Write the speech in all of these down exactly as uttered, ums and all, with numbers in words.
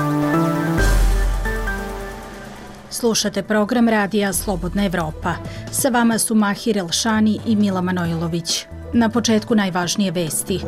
Slušate program radija Slobodna Evropa. Sa vama su Mahir Elšani i Mila Manojlović. Na početku najvažnije vesti.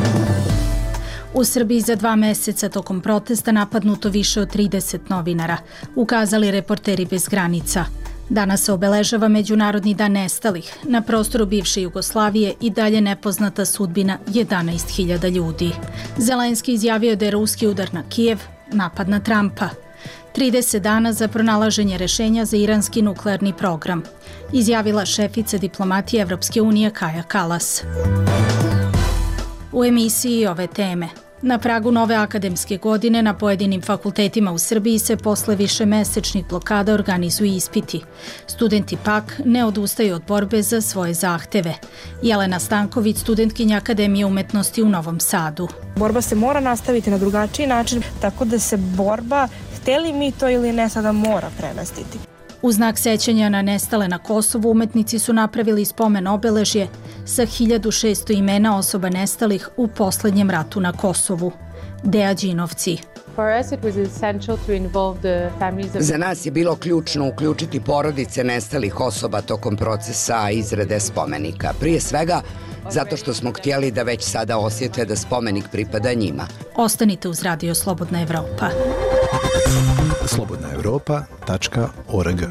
U Srbiji za dva meseca tokom protesta napadnuto više od trideset novinara, ukazali Reporteri bez granica. Danas se obeležava Međunarodni dan nestalih. Na prostoru bivše Jugoslavije i dalje nepoznata sudbina jedanaest hiljada ljudi. Zelenski izjavio da je ruski udar na Kijev napad na Trumpa. trideset dana za pronalaženje rešenja za iranski nuklearni program, izjavila šefica diplomatije Evropske unije Kaja Kalas. U emisiji ove teme. Na pragu nove akademske godine na pojedinim fakultetima u Srbiji se posle višemesečnih blokada organizuju ispiti. Studenti pak ne odustaju od borbe za svoje zahteve. Jelena Stanković, studentkinja Akademije umetnosti u Novom Sadu. Borba se mora nastaviti na drugačiji način, tako da se borba, hteli mi to ili ne, sada mora premestiti. U znak sećanja na nestale na Kosovu, umetnici su napravili spomen obeležje sa hiljadu šesto imena osoba nestalih u poslednjem ratu na Kosovu. Deja Đinovci. Za nas je bilo ključno uključiti porodice nestalih osoba tokom procesa izrade spomenika. Prije svega, zato što smo htjeli da već sada osjete da spomenik pripada njima. Ostanite uz radio Slobodna Evropa. slobodna evropa tačka org.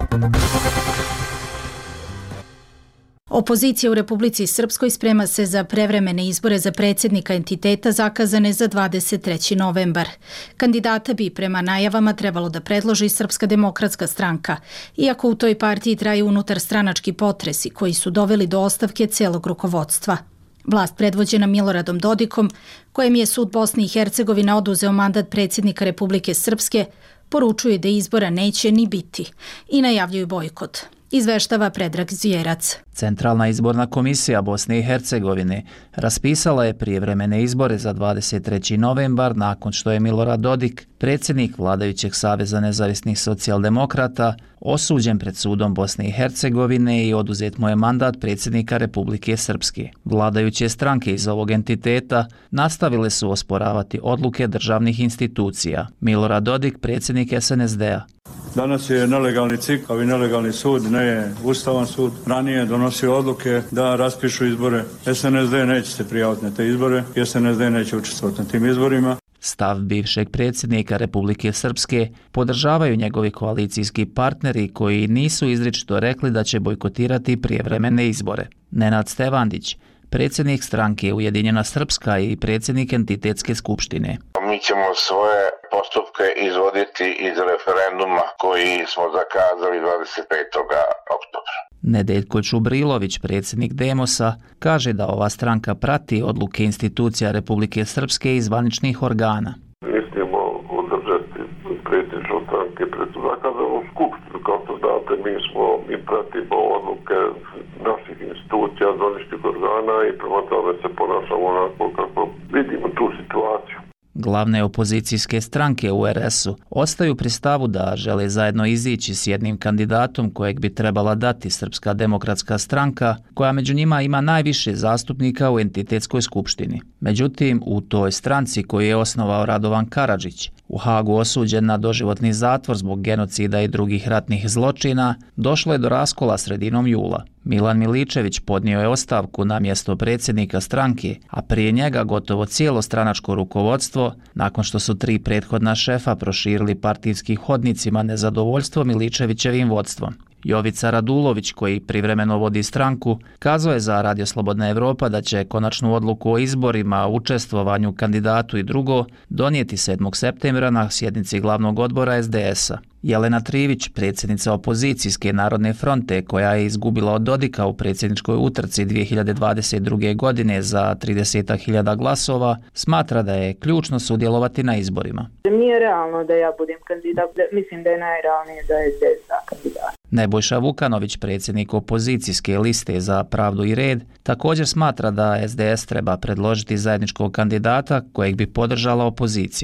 Opozicija u Republici Srpskoj sprema se za prevremene izbore za predsjednika entiteta zakazane za dvadeset treći novembar. Kandidata bi prema najavama trebalo da predloži Srpska demokratska stranka, iako u toj partiji traju unutarstranački potresi koji su doveli do ostavke celog rukovodstva. Vlast predvođena Miloradom Dodikom, kojem je sud Bosne i Hercegovine oduzeo mandat predsjednika Republike Srpske, poručuje da izbora neće ni biti i najavljuju bojkot. Izveštava Predrag Zvjerac. Centralna izborna komisija Bosne i Hercegovine raspisala je prijevremene izbore za dvadeset treći novembar nakon što je Milorad Dodik, predsjednik vladajućeg Saveza nezavisnih socijaldemokrata, osuđen pred sudom Bosne i Hercegovine i oduzet mu je mandat predsjednika Republike Srpske. Vladajuće stranke iz ovog entiteta nastavile su osporavati odluke državnih institucija. Milorad Dodik, predsjednik es en es de a. Danas je nelegalni C I K, i nelegalni sud, ne je Ustavan sud. Ranije donosio odluke da raspišu izbore. es en es de neće se prijaviti na te izbore, es en es de neće učestvovati na tim izborima. Stav bivšeg predsjednika Republike Srpske podržavaju njegovi koalicijski partneri koji nisu izričito rekli da će bojkotirati prijevremene izbore. Nenad Stevandić, predsjednik stranke Ujedinjena Srpska i predsjednik entitetske skupštine. Mi ćemo svoje postupke izvoditi iz referenduma koji smo zakazali dvadeset petog oktobra. Nedeljko Čubrilović, predsjednik Demosa, kaže da ova stranka prati odluke institucija Republike Srpske i zvaničnih organa. Mislimo održati predsjedništvo stranke pred zakazanom skupštinu. Kao što znate, mi smo mi pratimo odluke naših institucija, zvaničnih organa i prema tome se ponašamo onako kako vidimo tu situaciju. Glavne opozicijske stranke u er es-u ostaju pri stavu da žele zajedno izići s jednim kandidatom kojeg bi trebala dati Srpska demokratska stranka, koja među njima ima najviše zastupnika u entitetskoj skupštini. Međutim, u toj stranci koju je osnovao Radovan Karadžić, u Hagu osuđen na doživotni zatvor zbog genocida i drugih ratnih zločina, došlo je do raskola sredinom jula. Milan Miličević podnio je ostavku na mjesto predsjednika stranke, a prije njega gotovo cijelo stranačko rukovodstvo, nakon što su tri prethodna šefa proširili partijskim hodnicima nezadovoljstvo Miličevićevim vodstvom. Jovica Radulović, koji privremeno vodi stranku, kazao je za Radio Slobodna Evropa da će konačnu odluku o izborima, učestvovanju kandidatu i drugo donijeti sedmog septembra na sjednici glavnog odbora es de es-a. Jelena Trivić, predsjednica opozicijske Narodne fronte, koja je izgubila od Dodika u predsjedničkoj utrci dvije hiljade dvadeset druge. godine za trideset hiljada glasova, smatra da je ključno sudjelovati na izborima. Nije realno da ja budem kandidat, mislim da je najrealnije da je es de es kandidat. Nebojša Vukanović, predsjednik opozicijske liste za pravdu i red, također smatra da es de es treba predložiti zajedničkog kandidata kojeg bi podržala opozicija.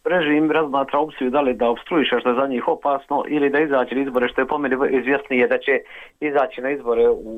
režim razmatra opciju da li da obstruiše što je za njih opasno ili da izaći na izbore, što je po meni izvjesnije da će izaći na izbore u,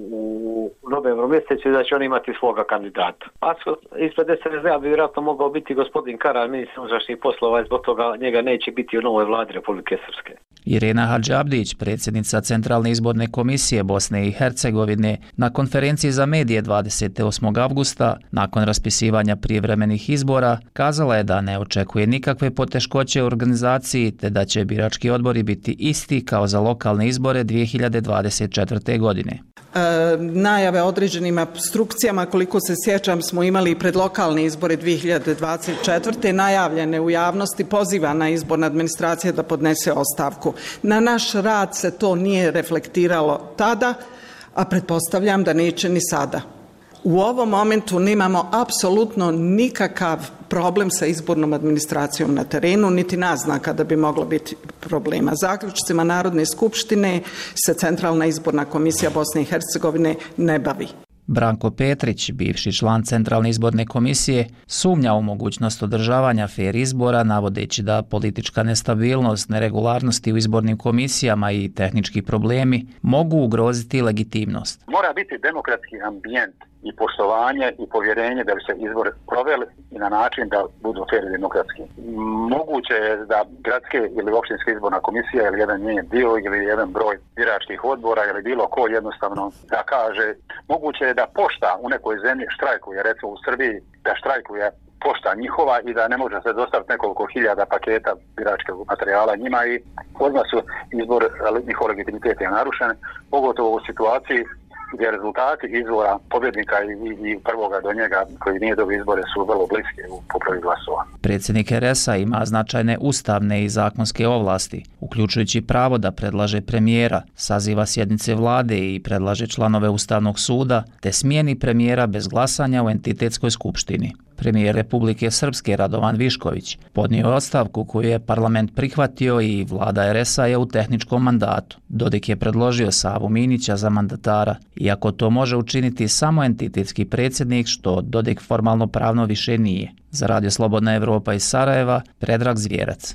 u novembru mjesecu i da će oni imati svoga kandidata. A ispred S N S D-a bi vjerojatno mogao biti gospodin Karan, ministar unutrašnjih poslova, i zbog toga njega neće biti u novoj vladi Republike Srpske. Irena Hadžabdić, predsjednica Centralne izborne komisije Bosne i Hercegovine, na konferenciji za medije dvadeset osmog avgusta, nakon raspisivanja prijevremenih izbora, kazala je da ne očekuje nikakve poteškoće u organizaciji te da će birački odbori biti isti kao za lokalne izbore dvije hiljade dvadeset četvrte. godine. E, najave određenim obstrukcijama, koliko se sjećam, smo imali pred lokalne izbore dvije hiljade dvadeset četvrte. najavljene u javnosti, pozivana izborna administracija da podnese ostavku. Na naš rad se to nije reflektiralo tada, a pretpostavljam da neće ni sada. U ovom momentu nemamo apsolutno nikakav problem sa izbornom administracijom na terenu, niti naznaka da bi moglo biti problema. Zaključcima Narodne skupštine se Centralna izborna komisija Bosne i Hercegovine ne bavi. Branko Petrić, bivši član Centralne izborne komisije, sumnja u mogućnost održavanja fer izbora, navodeći da politička nestabilnost, neregularnosti u izbornim komisijama i tehnički problemi mogu ugroziti legitimnost. Mora biti demokratski ambijent i poštovanje i povjerenje da bi se izbor proveli i na način da budu fer i demokratski. Moguće je da gradske ili općinska izborna komisija ili jedan njen dio ili jedan broj biračkih odbora ili bilo ko jednostavno da kaže, moguće je da pošta u nekoj zemlji štrajkuje, recimo u Srbiji da štrajkuje pošta njihova i da ne može se dostaviti nekoliko hiljada paketa biračkog materijala njima i odmah su izbor, njihov legitimitet je narušen, pogotovo u situaciji gdje rezultati izbora pobjednika i, i prvoga do njega koji nije dobio izbore su vrlo bliski u popravi glasova. Predsjednik R S A ima značajne ustavne i zakonske ovlasti, uključujući pravo da predlaže premijera, saziva sjednice vlade i predlaže članove Ustavnog suda, te smijeni premijera bez glasanja u entitetskoj skupštini. Premijer Republike Srpske Radovan Višković podnio je ostavku koju je parlament prihvatio i vlada R S A je u tehničkom mandatu. Dodik je predložio Savu Minića za mandatara, iako to može učiniti samo entitetski predsjednik, što Dodik formalno pravno više nije. Za Radio Slobodna Evropa iz Sarajeva, Predrag Zvjerac.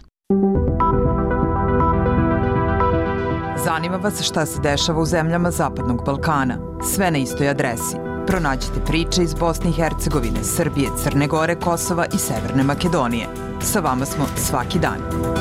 Zanima vas šta se dešava u zemljama Zapadnog Balkana? Sve na istoj adresi. Pronađite priče iz Bosne i Hercegovine, Srbije, Crne Gore, Kosova i Severne Makedonije. Sa vama smo svaki dan.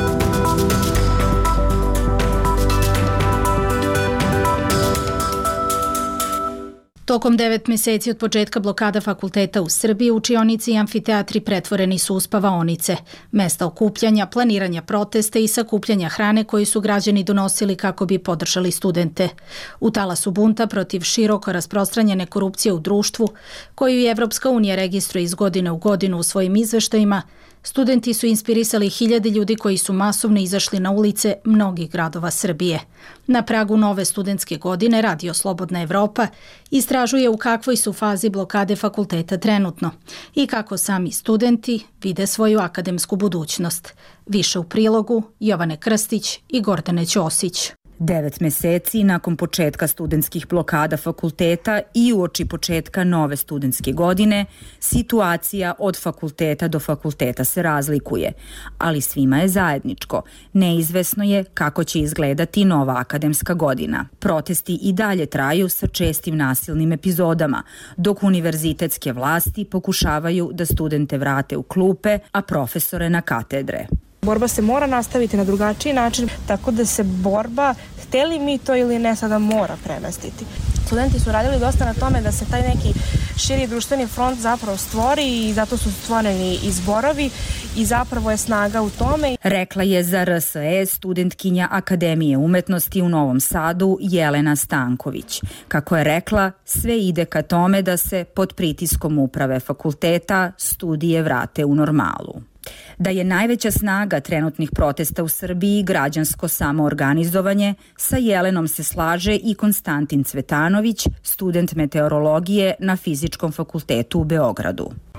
Tokom devet mjeseci od početka blokada fakulteta u Srbiji, učionici i amfiteatri pretvoreni su u spavaonice, mesta okupljanja, planiranja protesta i sakupljanja hrane koji su građani donosili kako bi podržali studente. U talasu bunta protiv široko rasprostranjene korupcije u društvu, koju i Evropska unija registruje iz godine u godinu u svojim izveštajima, studenti su inspirisali hiljade ljudi koji su masovno izašli na ulice mnogih gradova Srbije. Na pragu nove studentske godine Radio Slobodna Evropa istražuje u kakvoj su fazi blokade fakulteta trenutno i kako sami studenti vide svoju akademsku budućnost. Više u prilogu Jovane Krstić i Gordane Ćosić. Devet meseci nakon početka studentskih blokada fakulteta i uoči početka nove studentske godine, situacija od fakulteta do fakulteta se razlikuje, ali svima je zajedničko. Neizvesno je kako će izgledati nova akademska godina. Protesti i dalje traju sa čestim nasilnim epizodama, dok univerzitetske vlasti pokušavaju da studente vrate u klupe, a profesore na katedre. Borba se mora nastaviti na drugačiji način, tako da se borba, hteli mi to ili ne, sada mora premestiti. Studenti su radili dosta na tome da se taj neki širi društveni front zapravo stvori i zato su stvoreni i zborovi i zapravo je snaga u tome. Rekla je za R S E studentkinja Akademije umetnosti u Novom Sadu Jelena Stanković. Kako je rekla, sve ide ka tome da se pod pritiskom uprave fakulteta studije vrate u normalu. Da je najveća snaga trenutnih protesta u Srbiji građansko samoorganizovanje, sa Jelenom se slaže i Konstantin Cvetanović, student meteorologije na Fizičkom fakultetu u Beogradu.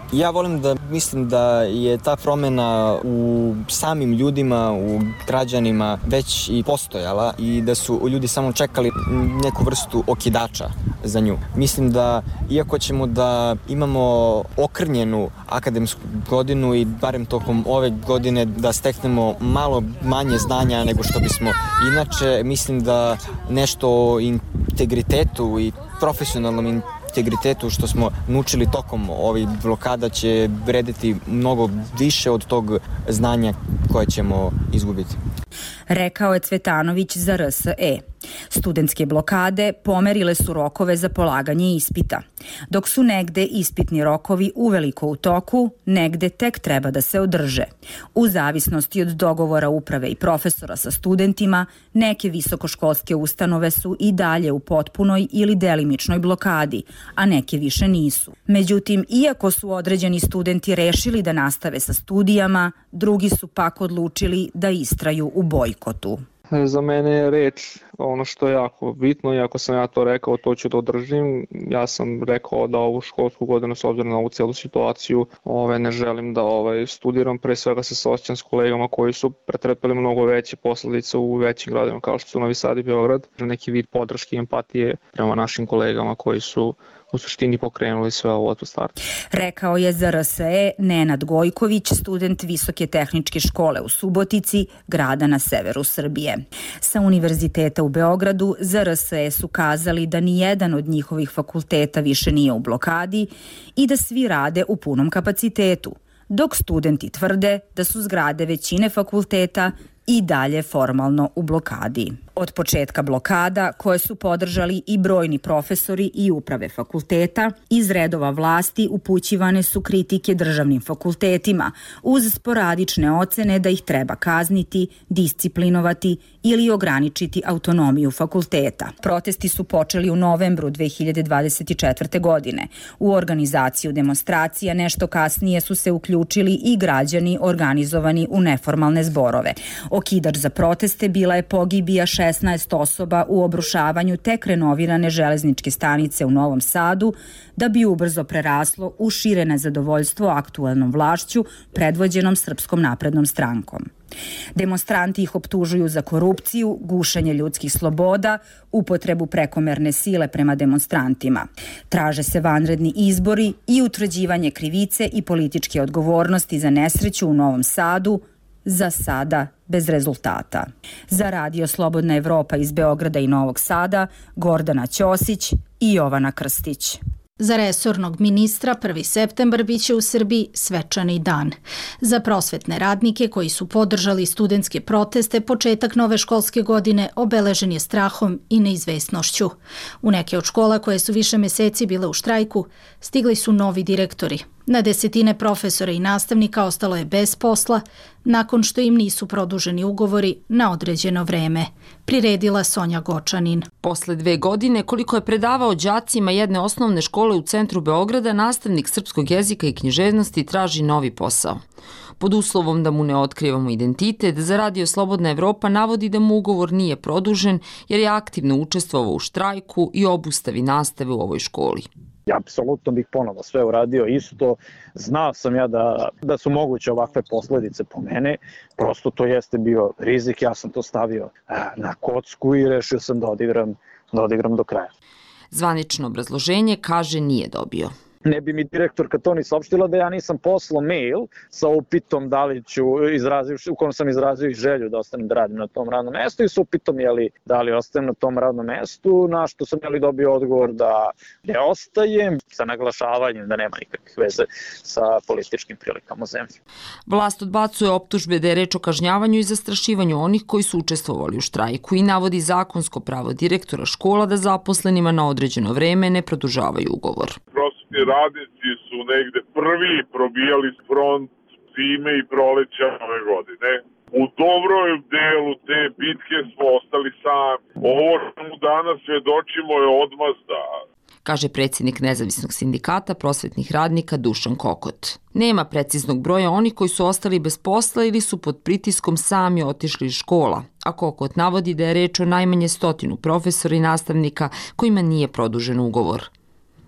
Ja volim da mislim da je ta promjena u samim ljudima, u građanima već i postojala i da su ljudi samo čekali neku vrstu okidača za nju. Mislim da iako ćemo da imamo okrnjenu akademsku godinu i barem tokom ove godine da steknemo malo manje znanja nego što bismo inače, mislim da nešto o integritetu i profesionalnom integritetu što smo naučili tokom ovih blokada će vrediti mnogo više od tog znanja koje ćemo izgubiti. Rekao je Cvetanović za R S E. Studentske blokade pomerile su rokove za polaganje ispita. Dok su negde ispitni rokovi uveliko u toku, negde tek treba da se održe. U zavisnosti od dogovora uprave i profesora sa studentima, neke visokoškolske ustanove su i dalje u potpunoj ili delimičnoj blokadi, a neke više nisu. Međutim, iako su određeni studenti rešili da nastave sa studijama, drugi su pak odlučili da istraju u bojkotu. Za mene je reč ono što je jako bitno i ako sam ja to rekao, to ću da održim. Ja sam rekao da ovu školsku godinu, s obzirom na ovu celu situaciju, ove, ne želim da ovaj, studiram. Pre svega se saosećam s kolegama koji su pretrpeli mnogo veće posledice u većim gradovima kao što su Novi Sad i Beograd. Neki vid podrške i empatije prema našim kolegama koji su u suštini pokrenuli sve ovo od starta. Rekao je za R S E Nenad Gojković, student Visoke tehničke škole u Subotici, grada na severu Srbije. Sa Univerziteta u Beogradu za R S E su kazali da ni jedan od njihovih fakulteta više nije u blokadi i da svi rade u punom kapacitetu, dok studenti tvrde da su zgrade većine fakulteta i dalje formalno u blokadi. Od početka blokada, koje su podržali i brojni profesori i uprave fakulteta, iz redova vlasti upućivane su kritike državnim fakultetima, uz sporadične ocene da ih treba kazniti, disciplinovati ili ograničiti autonomiju fakulteta. Protesti su počeli u novembru dve hiljade dvadeset četvrte. godine. U organizaciju demonstracija nešto kasnije su se uključili i građani organizovani u neformalne zborove. Okidač za proteste bila je pogibija šesnaest osoba u obrušavanju tek renovirane železničke stanice u Novom Sadu, da bi ubrzo preraslo u šire nezadovoljstvo aktuelnom vlašću predvođenom Srpskom naprednom strankom. Demonstranti ih optužuju za korupciju, gušenje ljudskih sloboda, upotrebu prekomerne sile prema demonstrantima. Traže se vanredni izbori i utvrđivanje krivice i političke odgovornosti za nesreću u Novom Sadu, za sada bez rezultata. Za Radio Slobodna Evropa iz Beograda i Novog Sada, Gordana Ćosić i Jovana Krstić. Za resornog ministra prvi septembar biće u Srbiji svečani dan. Za prosvetne radnike koji su podržali studentske proteste, početak nove školske godine obeležen je strahom i neizvesnošću. U neke od škola koje su više meseci bile u štrajku, stigli su novi direktori. Na desetine profesora i nastavnika ostalo je bez posla nakon što im nisu produženi ugovori na određeno vreme, priredila Sonja Gočanin. Posle dve godine, koliko je predavao đacima jedne osnovne škole u centru Beograda, nastavnik srpskog jezika i književnosti traži novi posao. Pod uslovom da mu ne otkrivamo identitet, za Radio Slobodna Evropa navodi da mu ugovor nije produžen jer je aktivno učestvovao u štrajku i obustavi nastave u ovoj školi. Ja apsolutno bih ponovo sve uradio isto. Znao sam ja da, da su moguće ovakve posledice po mene. Prosto to jeste bio rizik. Ja sam to stavio na kocku i rešio sam da odigram, da odigram do kraja. Zvanično obrazloženje, kaže, nije dobio. Ne bi mi direktorka to ni saopštila da ja nisam poslao mail sa upitom da li ću izrazivši, u kojem sam izrazio želju da ostanem da radim na tom radnom mestu i sa upitom je li da li ostajem na tom radnom mestu, na što sam je li dobio odgovor da ne ostajem, sa naglašavanjem da nema nikakvih veze sa političkim prilikama u zemlji. Vlast odbacuje optužbe da je reč o kažnjavanju i zastrašivanju onih koji su učestvovali u štrajku i navodi zakonsko pravo direktora škola da zaposlenima na određeno vreme ne produžavaju ugovor. Radnici su negde prvi probijali front zime i proleća ove godine. U dobrom delu te bitke smo ostali sami. Ovo što mu danas svedočimo je odmazda, kaže predsjednik Nezavisnog sindikata prosvetnih radnika Dušan Kokot. Nema preciznog broja onih koji su ostali bez posla ili su pod pritiskom sami otišli iz škola, a Kokot navodi da je reč o najmanje stotinu profesora i nastavnika kojima nije produžen ugovor.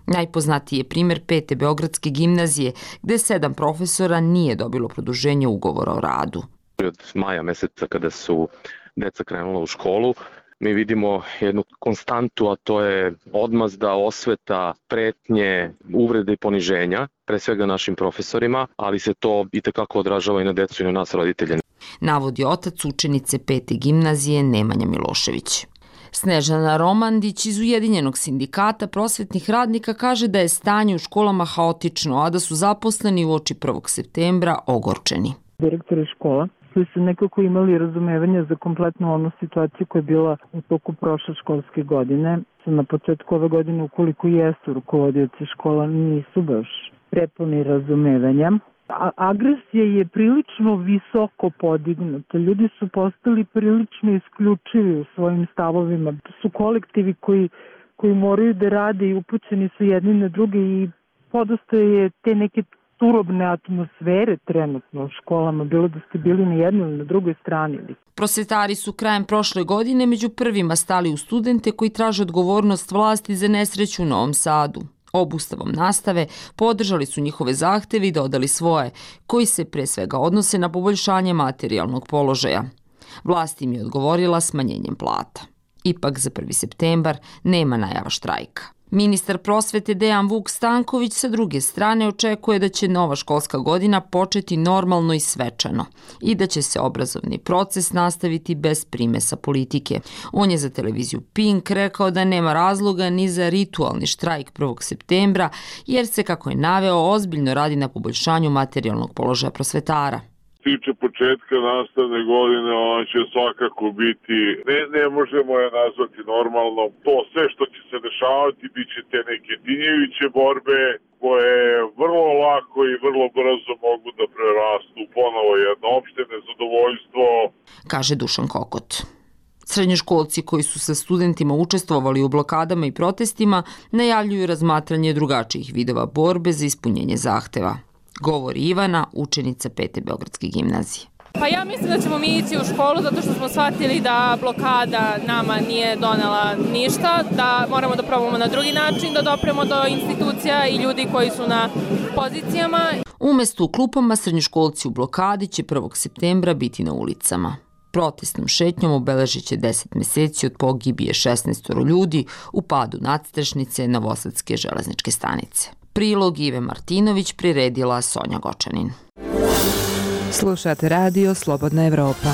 Najpoznatiji je primjer Pete Beogradske gimnazije, gde sedam profesora nije dobilo produženje ugovora o radu. Od maja meseca kada su deca krenula u školu, mi vidimo jednu konstantu, a to je odmazda, osveta, pretnje, uvrede i poniženja, pre svega našim profesorima, ali se to i tekako odražava i na decu i na nas roditelje. Navodi otac učenice Pete gimnazije Nemanja Milošević. Snežana Romandić iz Ujedinjenog sindikata prosvetnih radnika kaže da je stanje u školama haotično, a da su zaposleni uoči prvog septembra ogorčeni. Direktori škola koji su nekako imali razumevanja za kompletnu onu situaciju koja je bila u toku prošle školske godine. Na početku ove godine, ukoliko jesu rukovodioci škola, nisu baš prepuni razumevanja. A agresija je prilično visoko podignuta. Ljudi su postali prilično isključivi u svojim stavovima. Su kolektivi koji, koji moraju da rade i upućeni su jedni na druge i podosta je te neke turobne atmosfere trenutno u školama, bilo da ste bili na jednoj ili na drugoj strani. Prosvetari su krajem prošle godine među prvima stali u studente koji traže odgovornost vlasti za nesreću u Novom Sadu. Obustavom nastave podržali su njihove zahteve i dodali svoje, koji se pre svega odnose na poboljšanje materijalnog položaja. Vlast im je odgovorila smanjenjem plata. Ipak za prvi septembar nema najava štrajka. Ministar prosvete Dejan Vuk Stanković sa druge strane očekuje da će nova školska godina početi normalno i svečano i da će se obrazovni proces nastaviti bez primesa politike. On je za televiziju Pink rekao da nema razloga ni za ritualni štrajk prvog septembra jer se, kako je naveo, ozbiljno radi na poboljšanju materijalnog položaja prosvetara. Tiče početka nastavne godine, ona će svakako biti, ne, ne možemo je nazvati normalno. To sve što će se dešavati bit će te neke dinjeviće borbe koje vrlo lako i vrlo brzo mogu da prerastu ponovo jedno opšte nezadovoljstvo. Kaže Dušan Kokot. Srednjoškolci koji su sa studentima učestvovali u blokadama i protestima najavljuju razmatranje drugačijih vidova borbe za ispunjenje zahteva. Govori Ivana, učenica Pete Beogradske gimnazije. Pa ja mislim da ćemo mi ići u školu zato što smo shvatili da blokada nama nije donela ništa, da moramo da probamo na drugi način da dopremo do institucija i ljudi koji su na pozicijama. Umesto u klupama, srednjoškolci u blokadi će prvog septembra biti na ulicama. Protestnom šetnjom obeležit će deset meseci od pogibije šesnaest ljudi u padu nadstrešnice Novosadske železničke stanice. Prilog Ive Martinović priredila Sonja Gočanin. Slušate radio Slobodna Evropa.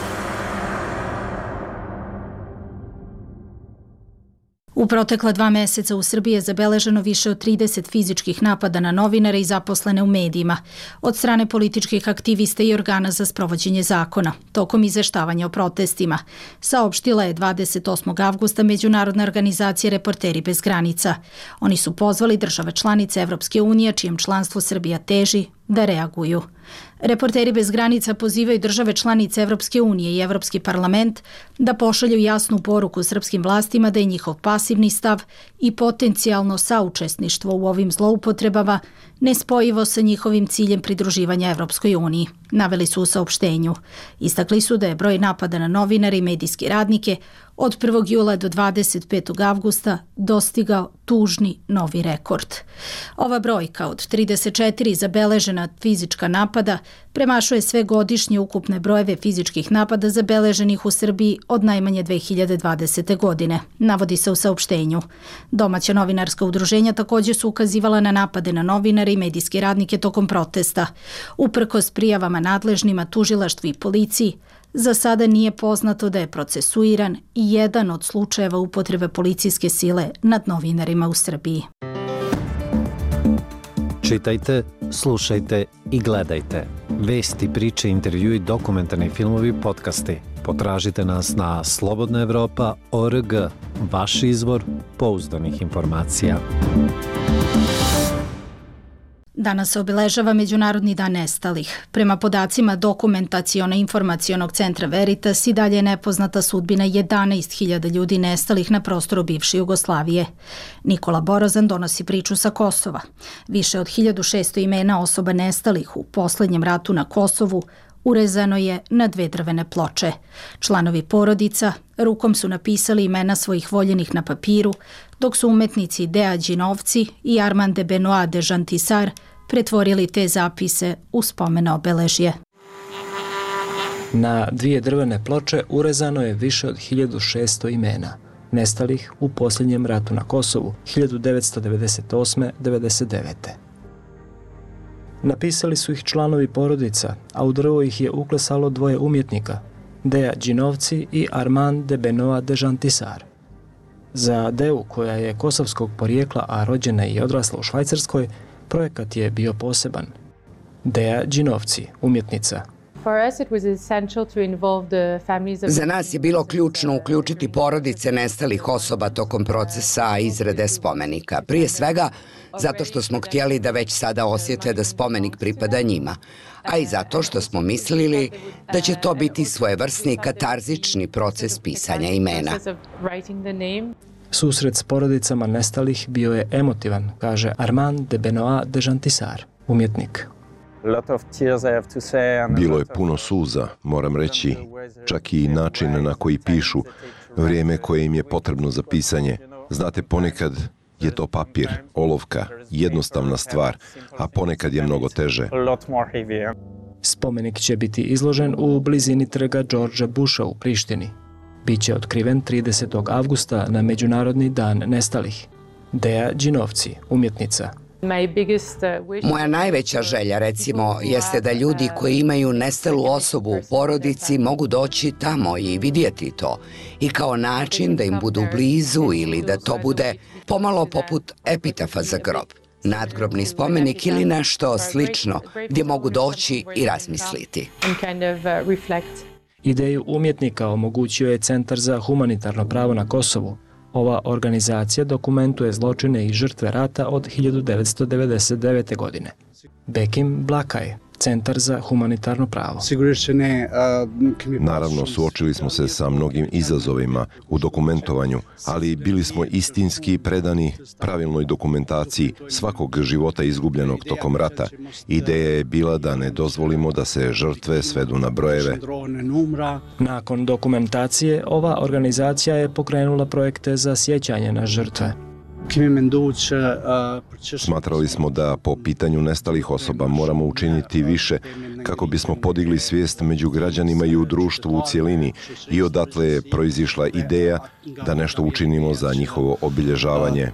U protekla dva meseca u Srbiji je zabeleženo više od trideset fizičkih napada na novinare i zaposlene u medijima od strane političkih aktivista i organa za sprovođenje zakona, tokom izveštavanja o protestima, saopštila je dvadeset osmog avgusta Međunarodna organizacija Reporteri bez granica. Oni su pozvali države članice Evropske unije, čijem članstvo Srbija teži, da reaguju. Reporteri bez granica pozivaju države članice Evropske unije i Evropski parlament da pošalju jasnu poruku srpskim vlastima da je njihov pasivni stav i potencijalno saučesništvo u ovim zloupotrebama nespojivo sa njihovim ciljem pridruživanja Evropskoj uniji, naveli su u saopštenju. Istakli su da je broj napada na novinare i medijske radnike od prvog jula do dvadeset petog avgusta dostigao tužni novi rekord. Ova brojka od trideset četiri zabeležena fizička napada premašuje sve godišnje ukupne brojeve fizičkih napada zabeleženih u Srbiji od najmanje dve hiljade dvadesete. godine, navodi se u saopštenju. Domaća novinarska udruženja također su ukazivala na napade na novinare i medijske radnike tokom protesta. Uprkos prijavama nadležnima, tužilaštvu i policiji, za sada nije poznato da je procesuiran i jedan od slučajeva upotrebe policijske sile nad novinarima u Srbiji. Čitajte, slušajte i gledajte. Vesti, priče, intervjui, dokumentarni filmovi, podcasti. Potražite nas na slobodna evropa tačka org, vaš izvor pouzdanih informacija. Danas se obeležava Međunarodni dan nestalih. Prema podacima Dokumentaciono-informacionog centra Veritas i dalje je nepoznata sudbina jedanaest hiljada ljudi nestalih na prostoru bivše Jugoslavije. Nikola Borozan donosi priču sa Kosova. Više od hiljadu šesto imena osoba nestalih u poslednjem ratu na Kosovu urezano je na dve drvene ploče. Članovi porodica rukom su napisali imena svojih voljenih na papiru, dok su umetnici Dea Đinovci i Armand de Benoit de Jantisar pretvorili te zapise u spomen obeležje. Na dvije drvene ploče urezano je više od hiljadu šesto imena nestalih u posljednjem ratu na Kosovu hiljadu devetsto devedeset osme do devedeset devete. Napisali su ih članovi porodica, a u drvo ih je uklesalo dvoje umjetnika, Dea Đinovci i Armand de Benoit de Jantisar. Za Deu, koja je kosovskog porijekla, a rođena i odrasla u Švajcarskoj, projekat je bio poseban. Dea Đinovci, umjetnica. Za nas je bilo ključno uključiti porodice nestalih osoba tokom procesa izrade spomenika. Prije svega zato što smo htjeli da već sada osjete da spomenik pripada njima, a i zato što smo mislili da će to biti svojevrsni katarzični proces pisanja imena. Susret s porodicama nestalih bio je emotivan, kaže Armand de Benoit de Jantisar, umjetnik. Bilo je puno suza, moram reći, čak i način na koji pišu, vrijeme koje im je potrebno za pisanje. Znate, ponekad je to papir, olovka, jednostavna stvar, a ponekad je mnogo teže. Spomenik će biti izložen u blizini trga Georgea Busha u Prištini. Biće otkriven tridesetog avgusta na Međunarodni dan nestalih. Dea Đinovci, umjetnica. Moja najveća želja, recimo, jeste da ljudi koji imaju nestalu osobu u porodici mogu doći tamo i vidjeti to. I kao način da im budu blizu ili da to bude pomalo poput epitafa za grob. Nadgrobni spomenik ili nešto slično gdje mogu doći i razmisliti. Ideju umjetnika omogućio je Centar za humanitarno pravo na Kosovu. Ova organizacija dokumentuje zločine i žrtve rata od hiljadu devetsto devedeset devete. godine. Bekim Blakaj, Centar za humanitarno pravo. Naravno, suočili smo se sa mnogim izazovima u dokumentovanju, ali bili smo istinski predani pravilnoj dokumentaciji svakog života izgubljenog tokom rata. Ideja je bila da ne dozvolimo da se žrtve svedu na brojeve. Nakon dokumentacije, ova organizacija je pokrenula projekte za sjećanje na žrtve. Smatrali smo da po pitanju nestalih osoba moramo učiniti više kako bismo podigli svijest među građanima i u društvu u cijelini i odatle je proizišla ideja da nešto učinimo za njihovo obilježavanje.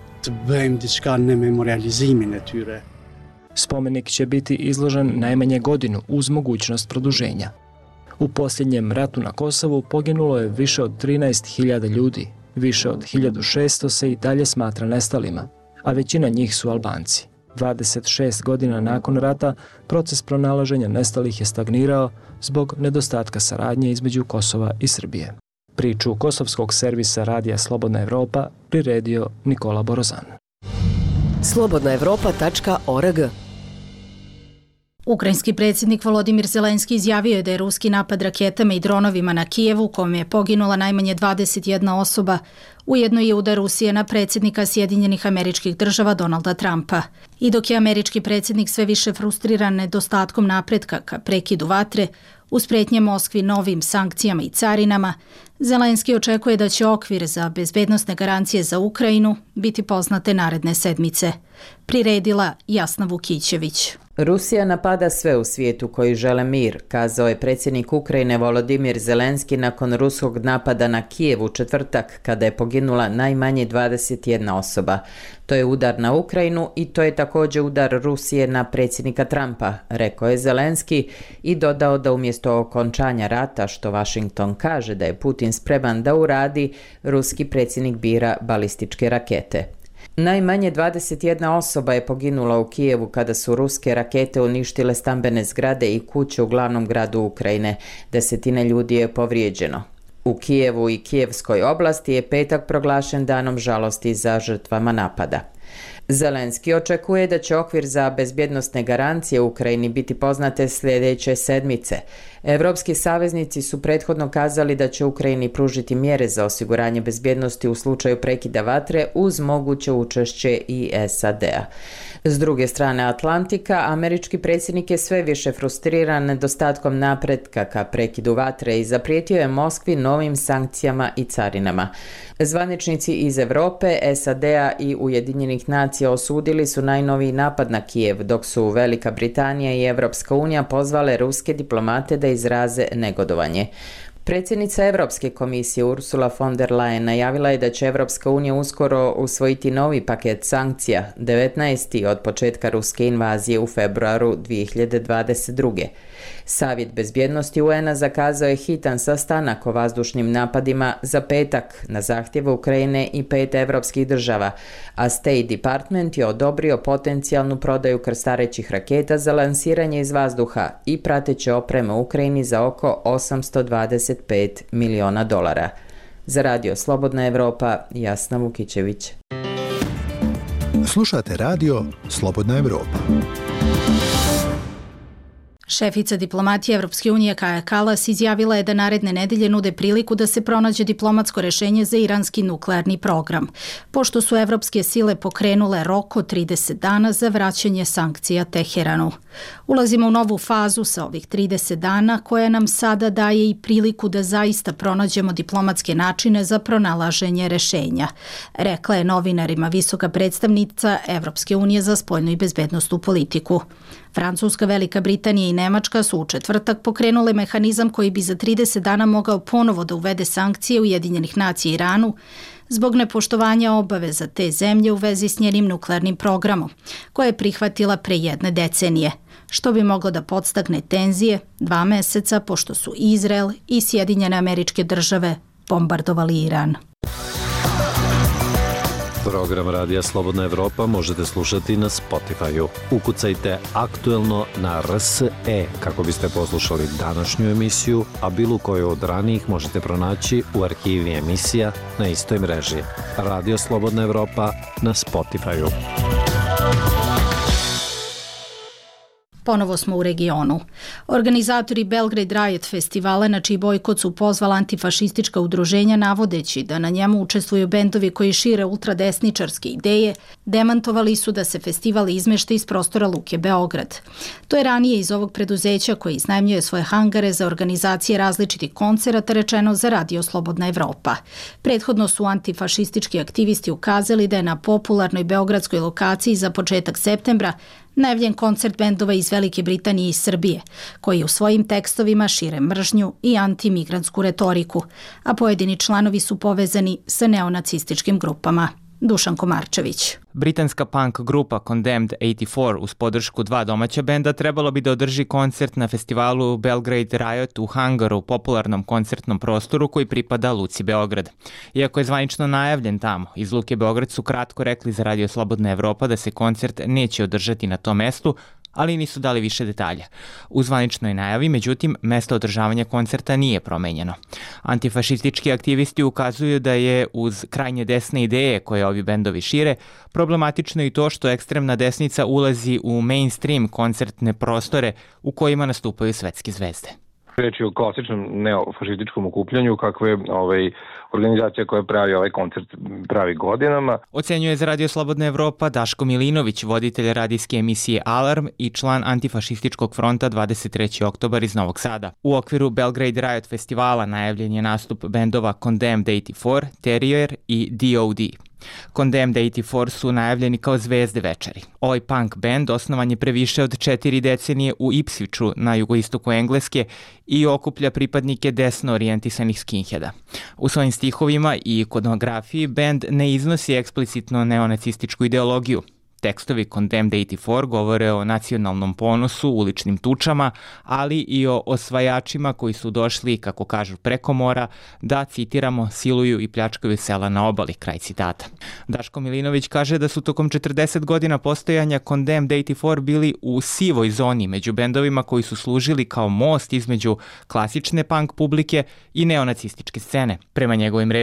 Spomenik će biti izložen najmanje godinu uz mogućnost produženja. U posljednjem ratu na Kosovu poginulo je više od trinaest hiljada ljudi. Više od hiljadu šesto se i dalje smatra nestalima, a većina njih su Albanci. dvadeset šest godina nakon rata proces pronalaženja nestalih je stagnirao zbog nedostatka saradnje između Kosova i Srbije. Priču kosovskog servisa radija Slobodna Evropa priredio Nikola Borozan. slobodna evropa tačka org. Ukrajinski predsjednik Volodimir Zelenski izjavio je da je ruski napad raketama i dronovima na Kijevu, kome je poginula najmanje dvadeset jedna osoba, ujedno je udar Rusije na predsjednika Sjedinjenih Američkih Država Donalda Trumpa. I dok je američki predsjednik sve više frustriran nedostatkom napretka ka prekidu vatre, uz pretnje Moskvi novim sankcijama i carinama, Zelenski očekuje da će okvir za bezbednosne garancije za Ukrajinu biti poznate naredne sedmice. Priredila Jasna Vukićević. Rusija napada sve u svijetu koji žele mir, kazao je predsjednik Ukrajine Volodimir Zelenski nakon ruskog napada na Kijev u četvrtak, kada je poginula najmanje dvadeset jedna osoba. To je udar na Ukrajinu i to je također udar Rusije na predsjednika Trumpa, rekao je Zelenski i dodao da umjesto okončanja rata, što Washington kaže da je Putin spreman da uradi, ruski predsjednik bira balističke rakete. Najmanje dvadeset jedna osoba je poginula u Kijevu kada su ruske rakete uništile stambene zgrade i kuće u glavnom gradu Ukrajine. Desetine ljudi je povrijeđeno. U Kijevu i Kijevskoj oblasti je petak proglašen danom žalosti za žrtvama napada. Zelenski očekuje da će okvir za bezbjednostne garancije u Ukrajini biti poznate sljedeće sedmice. Evropski saveznici su prethodno kazali da će Ukrajini pružiti mjere za osiguranje bezbjednosti u slučaju prekida vatre uz moguće učešće i S A D-a. S druge strane Atlantika, američki predsjednik je sve više frustriran nedostatkom napretka ka prekidu vatre i zaprijetio je Moskvi novim sankcijama i carinama. Zvaničnici iz Europe, S A D-a i Ujedinjenih nacija osudili su najnoviji napad na Kijev, dok su Velika Britanija i Evropska unija pozvale ruske diplomate da izraze negodovanje. Predsjednica Evropske komisije Ursula von der Leyen najavila je da će Evropska unija uskoro usvojiti novi paket sankcija, devetnaesti od početka ruske invazije u februaru dvije hiljade dvadeset druge. Savjet bezbjednosti U N-a zakazao je hitan sastanak o vazdušnim napadima za petak na zahtjev Ukrajine i pet evropskih država, a State Department je odobrio potencijalnu prodaju krstarećih raketa za lansiranje iz vazduha i prateće opreme Ukrajini za oko osamsto dvadeset pet miliona dolara. Za Radio Slobodna Evropa, Jasna Vukićević. Slušate radio Slobodna Evropa. Šefica diplomatije Evropske unije Kaja Kallas izjavila je da naredne nedelje nude priliku da se pronađe diplomatsko rešenje za iranski nuklearni program, pošto su evropske sile pokrenule rok od trideset dana za vraćanje sankcija Teheranu. Ulazimo u novu fazu sa ovih trideset dana koja nam sada daje i priliku da zaista pronađemo diplomatske načine za pronalaženje rešenja, rekla je novinarima visoka predstavnica Evropske unije za spoljnu i bezbednostnu politiku. Francuska, Velika Britanija i Nemačka su u četvrtak pokrenule mehanizam koji bi za trideset dana mogao ponovo da uvede sankcije Ujedinjenih nacija Iranu zbog nepoštovanja obaveza te zemlje u vezi s njenim nuklearnim programom, koje je prihvatila pre jedne decenije, što bi moglo da podstakne tenzije dva meseca pošto su Izrael i Sjedinjene Američke Države bombardovali Iran. Program Radija Slobodna Evropa možete slušati na Spotify-u. Ukucajte aktuelno na R S E kako biste poslušali današnju emisiju, a bilo koju od ranijih možete pronaći u arhivi emisija na istoj mreži. Radio Slobodna Evropa na Spotify-u. Ponovo smo u regionu. Organizatori Belgrade Riot festivala, na čiji bojkot su pozvala antifašistička udruženja navodeći da na njemu učestvuju bendovi koji šire ultradesničarske ideje, demantovali su da se festival izmešta iz prostora Luke Beograd. To je ranije iz ovog preduzeća koji iznajmljuje svoje hangare za organizacije različitih koncerata rečeno za Radio Slobodna Evropa. Prethodno su antifašistički aktivisti ukazali da je na popularnoj beogradskoj lokaciji za početak septembra najavljen koncert bendova iz Velike Britanije i Srbije, koji u svojim tekstovima šire mržnju i antimigrantsku retoriku, a pojedini članovi su povezani sa neonacističkim grupama. Dušan Komarčević. Britanska punk grupa Condemned osamdeset četiri uz podršku dva domaća benda trebalo bi da održi koncert na festivalu Belgrade Riot u hangaru, popularnom koncertnom prostoru koji pripada Luci Beograd. Iako je zvanično najavljen tamo, iz Luke Beograd su kratko rekli za Radio Slobodna Evropa da se koncert neće održati na tom mestu, ali nisu dali više detalja. U zvaničnoj najavi, međutim, mesto održavanja koncerta nije promenjeno. Antifašistički aktivisti ukazuju da je uz krajnje desne ideje koje ovi bendovi šire, problematično i to što ekstremna desnica ulazi u mainstream koncertne prostore u kojima nastupaju svetske zvezde. Reč je o klasičnom neofašističkom okupljanju kakve ovaj, organizacija koja pravi ovaj koncert pravi godinama. Ocenjuje za Radio Slobodna Evropa Daško Milinović, voditelj radijske emisije Alarm i član antifašističkog fronta dvadeset treći oktobar iz Novog Sada. U okviru Belgrade Riot festivala najavljen je nastup bendova Condemned osamdeset četiri, Terrier i D O D. Condemned osamdeset četiri su najavljeni kao zvezde večeri. Ovaj punk band osnovan je pre više od četiri decenije u Ipswichu na jugoistoku Engleske i okuplja pripadnike desno orijentisanih skinheada. U svojim stihovima i ikonografiji band ne iznosi eksplicitno neonacističku ideologiju. Tekstovi Condemned osamdeset četiri govore o nacionalnom ponosu, uličnim tučama, ali i o osvajačima koji su došli, kako kažu, preko mora, da, citiramo, siluju i pljačkaju sela na obali, kraj citata. Daško Milinović kaže da su tokom četrdeset godina postojanja Condemned osamdeset četiri bili u sivoj zoni među bendovima koji su služili kao most između klasične punk publike i neonacističke scene. Prema njegovim rečima,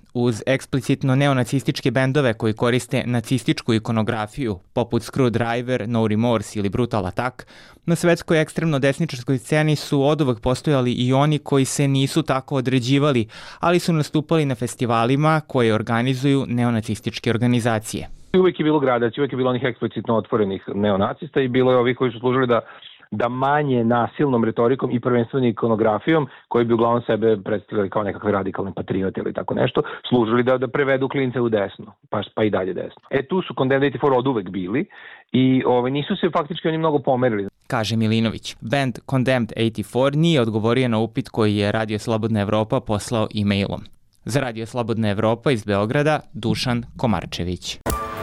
uz eksplicitno neonacističke bendove koji koriste nacističku ikonografiju, poput Screwdriver, No Remorse ili Brutal Attack, na svetskoj ekstremno desničarskoj sceni su oduvek postojali i oni koji se nisu tako određivali, ali su nastupali na festivalima koje organizuju neonacističke organizacije. Uvijek je bilo gradacija, uvijek je bilo onih eksplicitno otvorenih neonacista i bilo je ovih koji su služili da da manje nasilnom retorikom i prvenstveno ikonografijom, koji bi uglavnom sebe predstavljali kao nekakve radikalne patriote ili tako nešto, služili da, da prevedu klince u desno, pa, pa i dalje desno. E tu su Condemned osamdeset četiri od uvek bili i ovaj, nisu se faktički oni mnogo pomerili. Kaže Milinović. Band Condemned osamdeset četiri nije odgovorio na upit koji je Radio Slobodna Evropa poslao e-mailom. Za Radio Slobodna Evropa iz Beograda, Dušan Komarčević.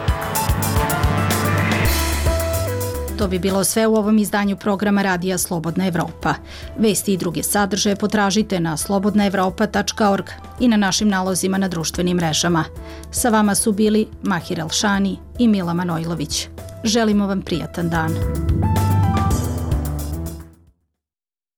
To bi bilo sve u ovom izdanju programa Radija Slobodna Evropa. Vesti i druge sadržaje potražite na slobodna evropa tačka org i na našim nalozima na društvenim mrežama. Sa vama su bili Mahir Elšani i Mila Manojlović. Želimo vam prijatan dan.